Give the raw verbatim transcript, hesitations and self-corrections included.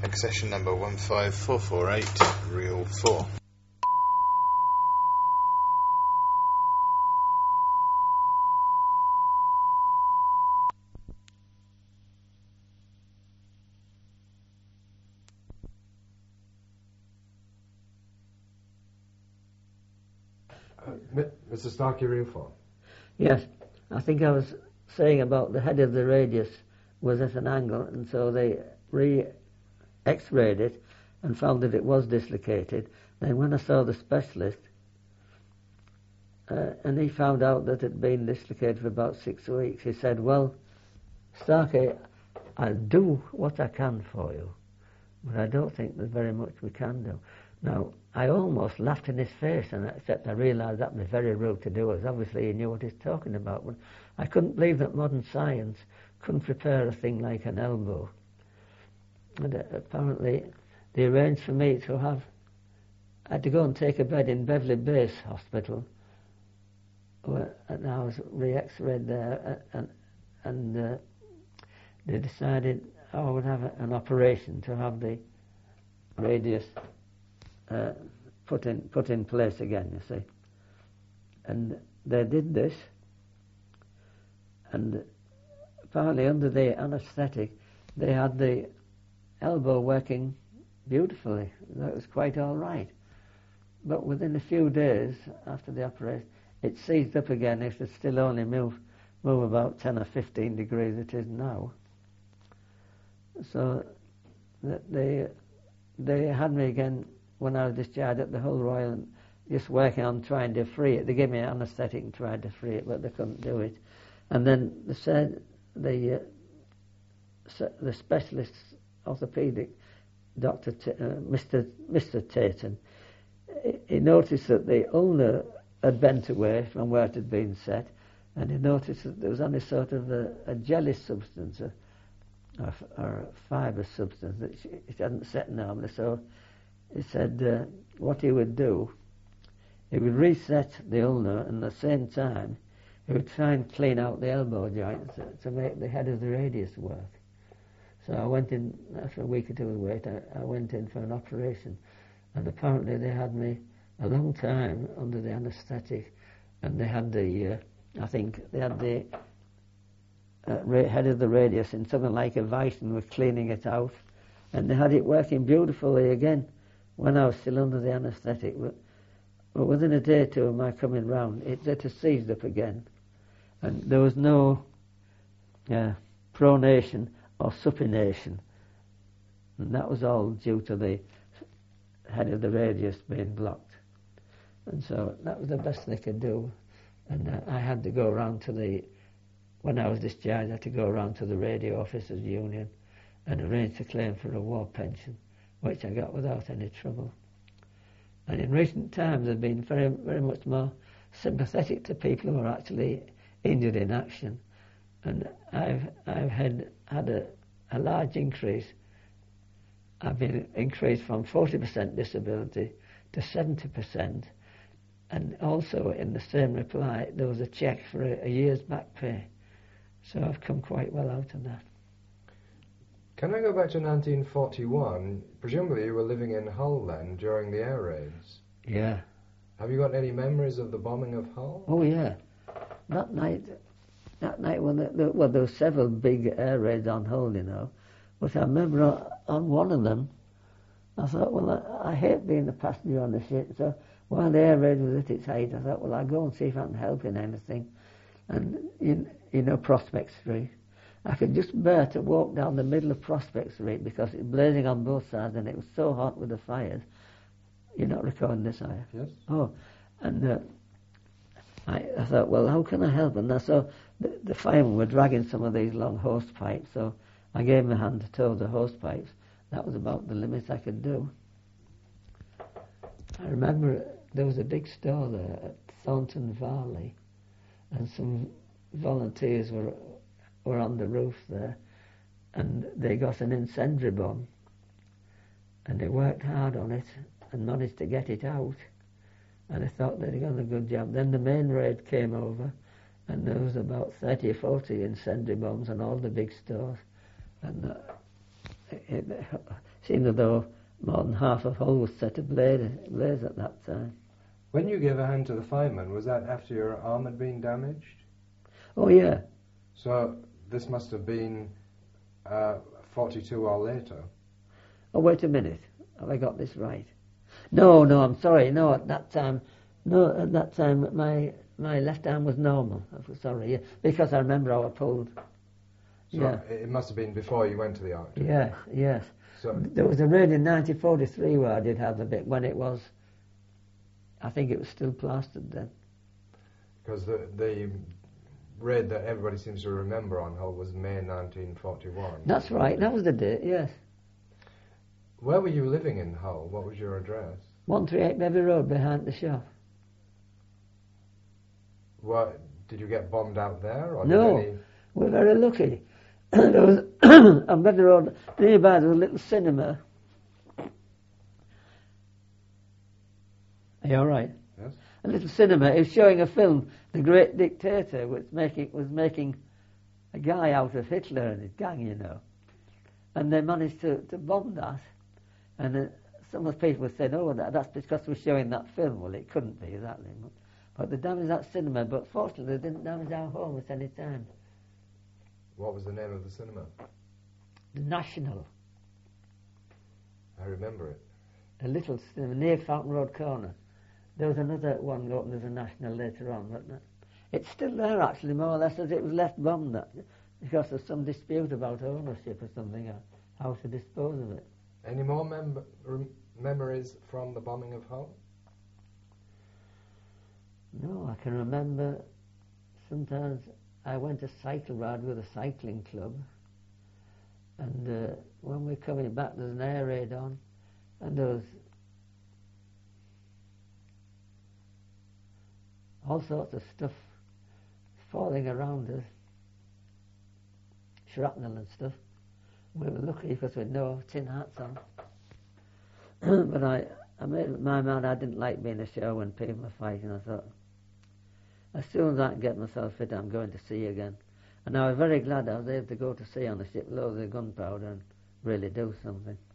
Accession number one five four four eight, reel four. Uh, Mister Starkey, reel four. Yes, I think I was saying about the head of the radius was at an angle, and so they re-x-rayed it and found that it was dislocated. Then when I saw the specialist, uh, and he found out that it had been dislocated for about six weeks, he said, well, Starkey, I'll do what I can for you, but I don't think there's very much we can do. Now, I almost laughed in his face, and except I realised that was very rude to do, as obviously he knew what he's talking about. But I couldn't believe that modern science couldn't prepare a thing like an elbow. And uh, apparently they arranged for me to have, I had to go and take a bed in Beverly Base Hospital, where, and I was re-x-rayed there, uh, and, and uh, they decided I would have a, an operation to have the radius Uh, put in put in place again, you see. And they did this, and apparently under the anaesthetic they had the elbow working beautifully. That was quite all right. But within a few days after the operation, it seized up again. It could still only move move about ten or fifteen degrees it is now. So that they they had me again when I was discharged at the Hull Royal, and just working on trying to free it. They gave me an anaesthetic and tried to free it, but they couldn't do it. And then they said the uh, the specialist orthopaedic doctor, T- uh, Mister Mister Tatum, he, he noticed that the ulnar had bent away from where it had been set, and he noticed that there was only sort of a, a jelly substance, a, or, or a fibre substance that it hadn't set normally. So he said uh, what he would do, he would reset the ulnar, and at the same time he would try and clean out the elbow joint to, to make the head of the radius work. So I went in, after a week or two of wait, I, I went in for an operation, and apparently they had me a long time under the anaesthetic, and they had the, uh, I think they had the uh, ra- head of the radius in something like a vice and were cleaning it out, and they had it working beautifully again when I was still under the anaesthetic. But, but within a day or two of my coming round, it had seized up again, and there was no uh, pronation or supination, and that was all due to the head of the radius being blocked. And so that was the best they could do, and uh, I had to go around to the, when I was discharged, I had to go around to the radio officers union and arrange to claim for a war pension, which I got without any trouble. And in recent times I've been very, very much more sympathetic to people who are actually injured in action, and I've I've had had a, a large increase. I've been increased from forty percent disability to seventy percent, and also in the same reply there was a cheque for a, a year's back pay. So I've come quite well out of that. Can I go back to nineteen forty-one? Presumably you were living in Hull then during the air raids. Yeah. Have you got any memories of the bombing of Hull? Oh yeah. That night, that night when the, the, well there were several big air raids on Hull, you know, but I remember on, on one of them, I thought, well, I, I hate being a passenger on the ship, so while the air raid was at its height, I thought, well, I'll go and see if I can help in anything. And in, you know, Prospect Street, I could just bear to walk down the middle of Prospect Street because it was blazing on both sides and it was so hot with the fires. You're not recording this, are you? Yes. Oh, and uh, I, I thought, well, how can I help? And I saw the, the firemen were dragging some of these long hose pipes, so I gave them a hand to tow the hose pipes. That was about the limit I could do. I remember there was a big store there at Thornton Valley, and some volunteers were were on the roof there, and they got an incendiary bomb, and they worked hard on it and managed to get it out, and I thought they'd done a good job. Then the main raid came over, and there was about thirty or forty incendiary bombs on all the big stores, and uh, it, it seemed as though more than half of Hull was set ablaze, ablaze at that time. When you gave a hand to the firemen, was that after your arm had been damaged? Oh yeah. So this must have been uh, forty-two or later. Oh, wait a minute. Have I got this right? No, no, I'm sorry. No, at that time, no, at that time, my my left arm was normal. I'm sorry, yeah, because I remember I was pulled. So yeah. it must have been before you went to the Arctic. Yes, yes. So there was a raid in nineteen forty-three where I did have the bit when it was. I think it was still plastered then. Because the the raid that everybody seems to remember on Hull was May nineteen forty-one. That's right. That was the date. Yes. Where were you living in Hull? What was your address? one thirty-eight Bevy Road, behind the shop. What, did you get bombed out there? Or No, did any... we're very lucky. There was on Bevy Road nearby there was a little cinema. Are you all right? Yes. A little cinema. It was showing a film, The Great Dictator, which making was making a guy out of Hitler and his gang, you know. And they managed to, to bomb that. And uh, some of the people said, oh, that, that's because we're showing that film. Well, it couldn't be, exactly. But they damaged that cinema, but fortunately they didn't damage our home at any time. What was the name of the cinema? The National. I remember it. A little cinema near Fountain Road Corner. There was another one opened as a National later on, but it's still there actually, more or less, as it was left bombed, that, because there's some dispute about ownership or something, or how to dispose of it. Any more mem- rem- memories from the bombing of Hull? No, I can remember sometimes I went to cycle ride with a cycling club, and uh, when we were coming back there's an air raid on, and there was all sorts of stuff falling around us, shrapnel and stuff. We were lucky because we had no tin hats on. But I, I made up my mind I didn't like being a show when people were fighting. I thought, as soon as I can get myself fit, I'm going to sea again. And I was very glad I was able to go to sea on a ship loaded with gunpowder and really do something.